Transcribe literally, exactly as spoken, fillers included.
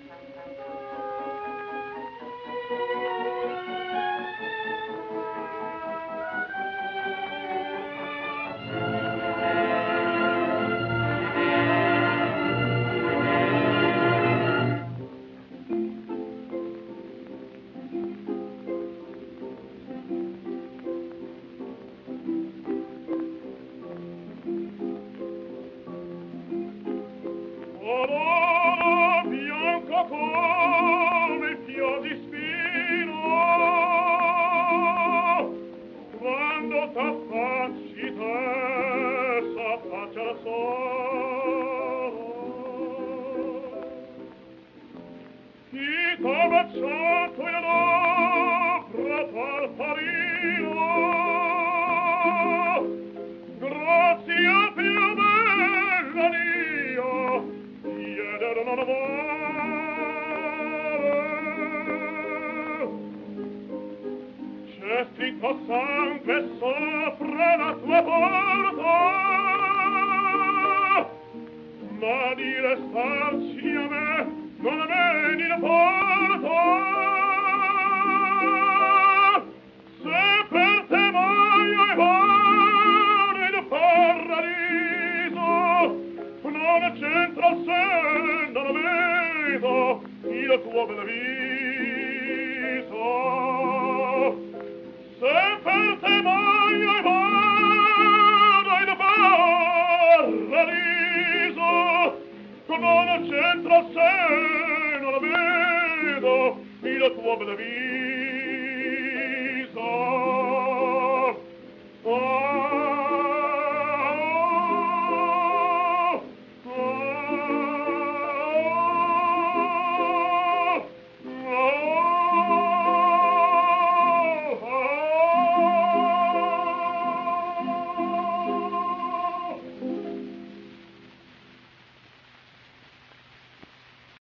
Corona bianca come il fior di spino, quando t'affacci te s'affaccia al sole. Chi t'ha baciato in adopra Farfarino, grazia più bella Dio, chiedere non amore. C'è scritto sangue sopra la tua porta, ma di restarci a me non me ne importa. Se per te voglio e vado in paradiso, non c'entra se non vedo il tuo bel viso. Se per te voglio e vado in paradiso, non c'entra se non vedo il tuo bel viso.